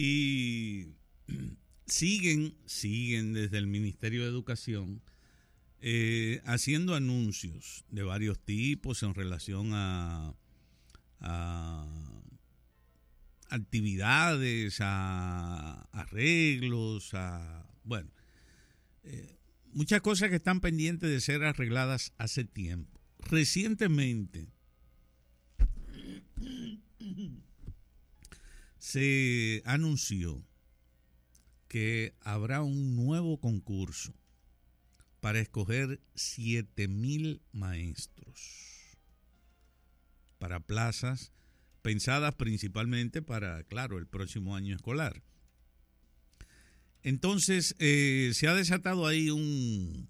Y siguen desde el Ministerio de Educación haciendo anuncios de varios tipos en relación a actividades, a arreglos, muchas cosas que están pendientes de ser arregladas hace tiempo. Recientemente se anunció que habrá un nuevo concurso para escoger 7,000 maestros para plazas pensadas principalmente para, claro, el próximo año escolar. Entonces, se ha desatado ahí un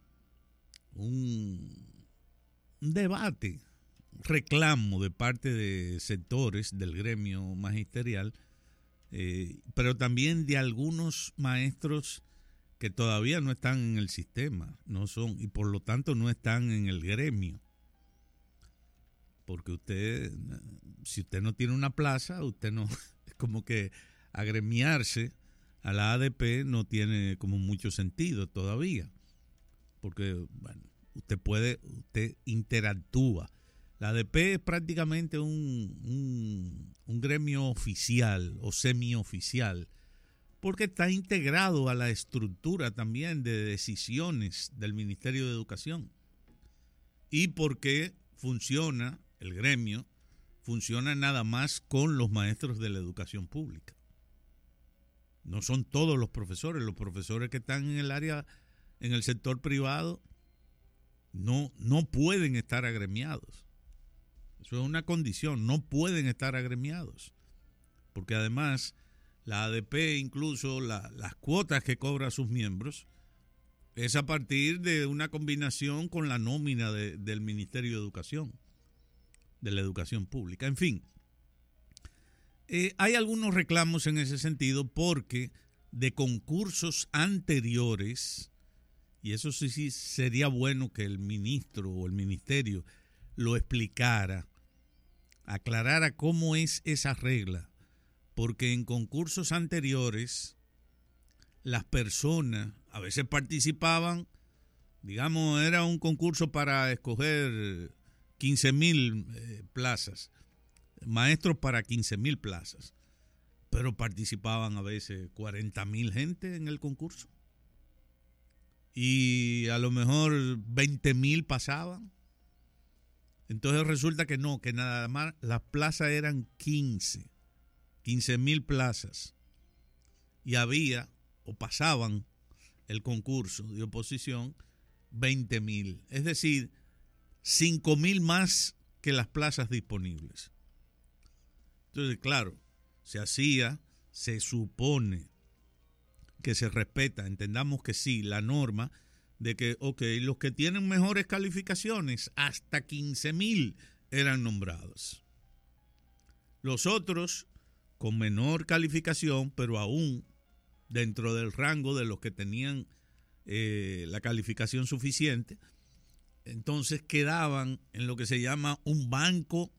debate, reclamo de parte de sectores del gremio magisterial, pero también de algunos maestros que todavía no están en el sistema, no son, y por lo tanto no están en el gremio. Porque si usted no tiene una plaza, usted no, es como que agremiarse a la ADP no tiene como mucho sentido todavía. Porque, bueno, usted interactúa. La ADP es prácticamente un gremio oficial o semioficial, porque está integrado a la estructura también de decisiones del Ministerio de Educación. Y porque el gremio funciona nada más con los maestros de la educación pública. No son todos los profesores que están en el área, en el sector privado, no pueden estar agremiados. Eso es una condición, no pueden estar agremiados. Porque además la ADP, incluso las cuotas que cobra a sus miembros, es a partir de una combinación con la nómina del Ministerio de Educación, de la educación pública. En fin, hay algunos reclamos en ese sentido porque de concursos anteriores, y eso sí sería bueno que el ministro o el ministerio lo explicara, aclarara cómo es esa regla, porque en concursos anteriores las personas a veces participaban, digamos, era un concurso para escoger 15,000 plazas, maestros para 15,000 plazas, pero participaban a veces 40,000 gente en el concurso y a lo mejor 20,000 pasaban. Entonces resulta que no, que nada más las plazas eran 15,000 plazas y había o pasaban el concurso de oposición 20,000, es decir, 5,000 más que las plazas disponibles. Entonces, claro, se supone que se respeta, entendamos que sí, la norma de que, los que tienen mejores calificaciones, hasta 15,000 eran nombrados. Los otros, con menor calificación, pero aún dentro del rango de los que tenían la calificación suficiente, entonces quedaban en lo que se llama un banco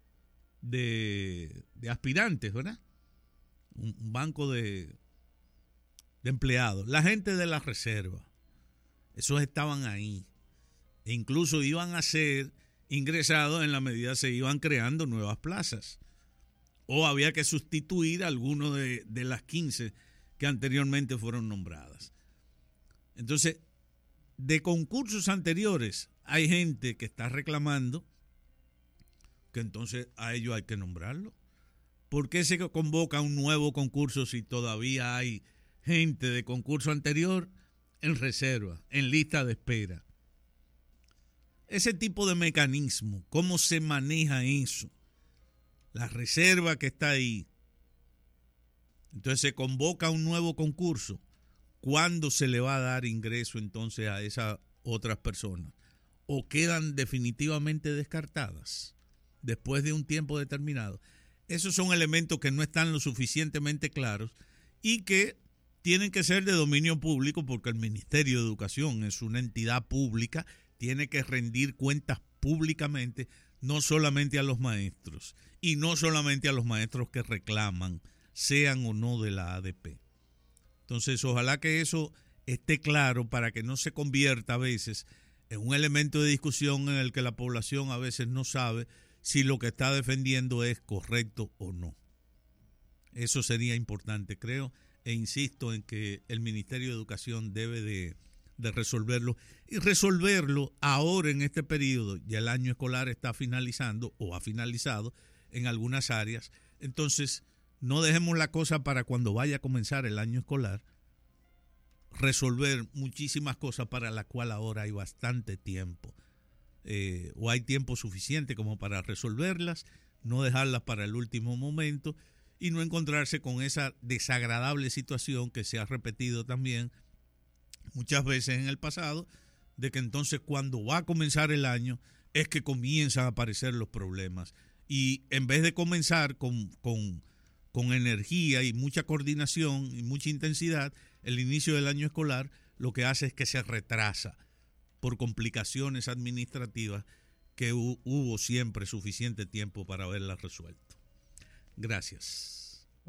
de aspirantes, ¿verdad? Un banco de empleados. La gente de la reserva, esos estaban ahí. E incluso iban a ser ingresados en la medida que se iban creando nuevas plazas. O había que sustituir a alguno de las 15 que anteriormente fueron nombradas. Entonces, de concursos anteriores, hay gente que está reclamando que entonces a ellos hay que nombrarlo. ¿Por qué se convoca un nuevo concurso si todavía hay gente de concurso anterior en reserva, en lista de espera? Ese tipo de mecanismo, ¿cómo se maneja eso? La reserva que está ahí. Entonces se convoca un nuevo concurso. ¿Cuándo se le va a dar ingreso entonces a esas otras personas? ¿O quedan definitivamente descartadas después de un tiempo determinado? Esos son elementos que no están lo suficientemente claros y que tienen que ser de dominio público porque el Ministerio de Educación es una entidad pública, tiene que rendir cuentas públicamente, no solamente a los maestros y no solamente a los maestros que reclaman sean o no de la ADP. Entonces, ojalá que eso esté claro para que no se convierta a veces en un elemento de discusión en el que la población a veces no sabe si lo que está defendiendo es correcto o no. Eso sería importante, creo, e insisto en que el Ministerio de Educación debe de resolverlo, y resolverlo ahora en este periodo. Ya el año escolar está finalizando o ha finalizado en algunas áreas, entonces no dejemos la cosa para cuando vaya a comenzar el año escolar, resolver muchísimas cosas para las cuales ahora hay bastante tiempo, o hay tiempo suficiente como para resolverlas, no dejarlas para el último momento y no encontrarse con esa desagradable situación que se ha repetido también muchas veces en el pasado, de que entonces cuando va a comenzar el año es que comienzan a aparecer los problemas, y en vez de comenzar con energía y mucha coordinación y mucha intensidad, el inicio del año escolar lo que hace es que se retrasa por complicaciones administrativas que hubo siempre suficiente tiempo para haberlas resuelto. Gracias.